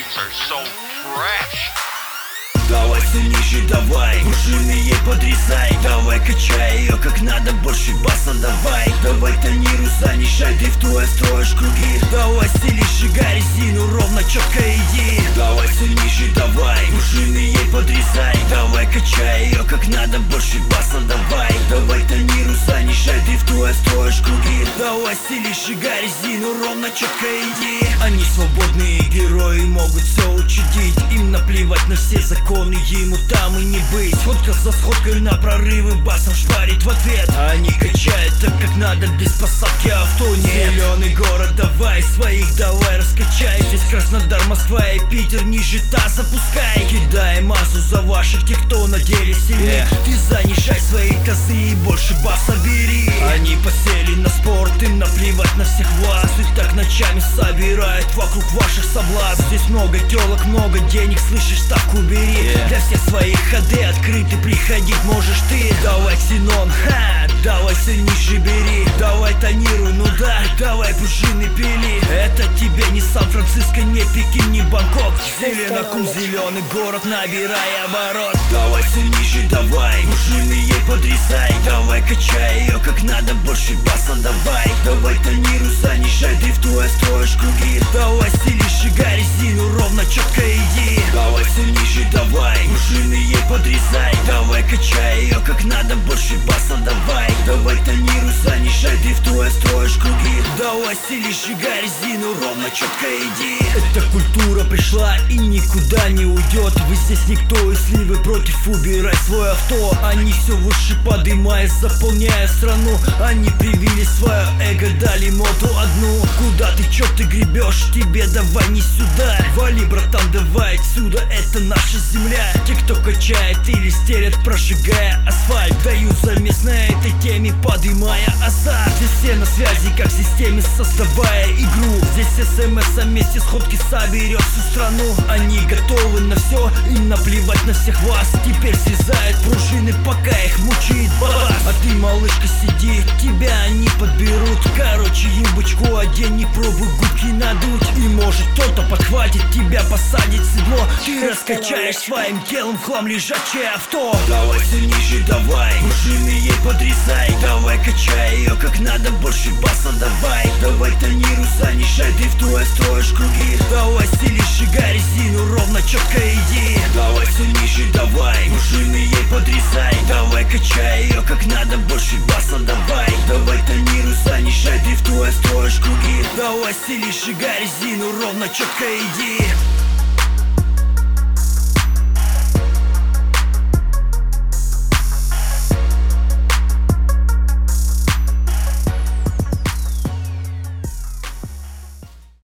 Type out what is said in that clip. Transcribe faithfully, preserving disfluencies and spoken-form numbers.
beats are so fresh. Давай все ниже, давай, пружины ей подрезай. Давай качай ее как надо, больше баса давай. Давай тонируй, занижай, дрифтуя строишь круги. Давай стили, сжигай резину, ровно четко иди. Давай все ниже, давай, пружины ей подрезай. Давай качай ее как надо, больше баса давай. Давай тонируй, занижай, дрифтуя строишь круги. Давай стили, сжигай резину, ровно четко иди. Они свободные герои, могут все учудить. Им наплевать на все законы, ему там и не быть. Сходка за сходкой на прорывы, басом шпарит в ответ. Они качают так как надо, без посадки авто нет. Зеленый город, давай своих, давай раскачай. Здесь Краснодар, Москва и Питер, ниже та запускай. Кидай массу за ваших, тех, кто на деле сильнее. yeah. Ты занижай свои тазы и больше баса бери. Они посели на спорт, им наплевать на всех вас. И так ночами собирают вокруг ваших соблазн. Здесь много телок, много денег, слышишь, ставку бери. yeah. Для всех своих ходы открыты, приходить можешь ты. Давай ксенон, ха, давай все ниже бери. Давай тонируй, ну да, давай пружины пили. Это тебе не Сан-Франциско, не Пекин, не Бангкок. Зеленокум, зеленый город, набирай оборот. Давай все ниже, давай, пружины ей подрезай. Давай качай ее как надо, больше баса давай. Давай тонируй, занижай, дрифтуя строишь круги. Давай стили, сжигай резину, ровно четко иди. Давай все ниже, давай, пружины ей подрезай. Давай качай ее как надо, больше баса давай. Давай тонируй, занижай, дрифтуя строишь круги. Давай стили, сжигай резину, ровно четко иди. Эта культура пришла и никуда не уйдет. Вы здесь никто, если вы против, убирай свое авто. Они все выше подымая, заполняя страну. Они привили свое эго, дали моду одну. Куда ты, чё ты гребешь, тебе давай не сюда. Вали, братан, давай отсюда, это наша земля. Те, кто качает или стерят, прожигая асфальт, дают замес на этой теме, подымая азарт. Здесь все на связи, как в системе, создавая игру. Здесь смс вместе сходки соберет всю страну. Они готовы на все, им наплевать на всех вас. Теперь срезают пружины, пока их мучает бас. А ты, малышка, сиди, тебя они подберут. Короче, юбочку одень, не пробуй губки надуть. И может кто-то подхватит тебя, посадит в седло. Ты раскачаешь своим телом в хлам лежачее авто. Давай все ниже, давай, пружины ей подрезай. Давай качай ее как надо, больше баса давай. Давай тонируй, занижай, дрифтуя строишь круги. Давай стили, сжигай резину, ровно четко иди. Давай все ниже, давай, пружины ей подрезай. Давай качай ее как надо, больше баса давай. Давай тонируй, занижай, дрифтуя строишь круги. Давай стили, сжигай резину, ровно четко иди.